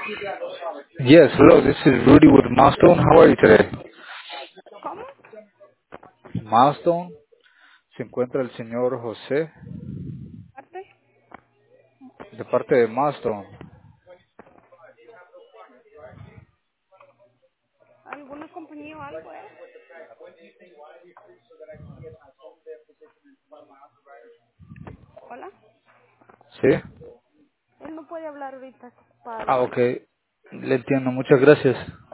Yes, hello, this is Rudy with Milestone. How are you today? ¿Cómo? Milestone, se encuentra el señor José, ¿Parte? de parte de Milestone. ¿Alguna compañía o algo, Hola. ¿Sí? Él no puede hablar ahorita, está ocupado. Ah, ok. Le entiendo, muchas gracias.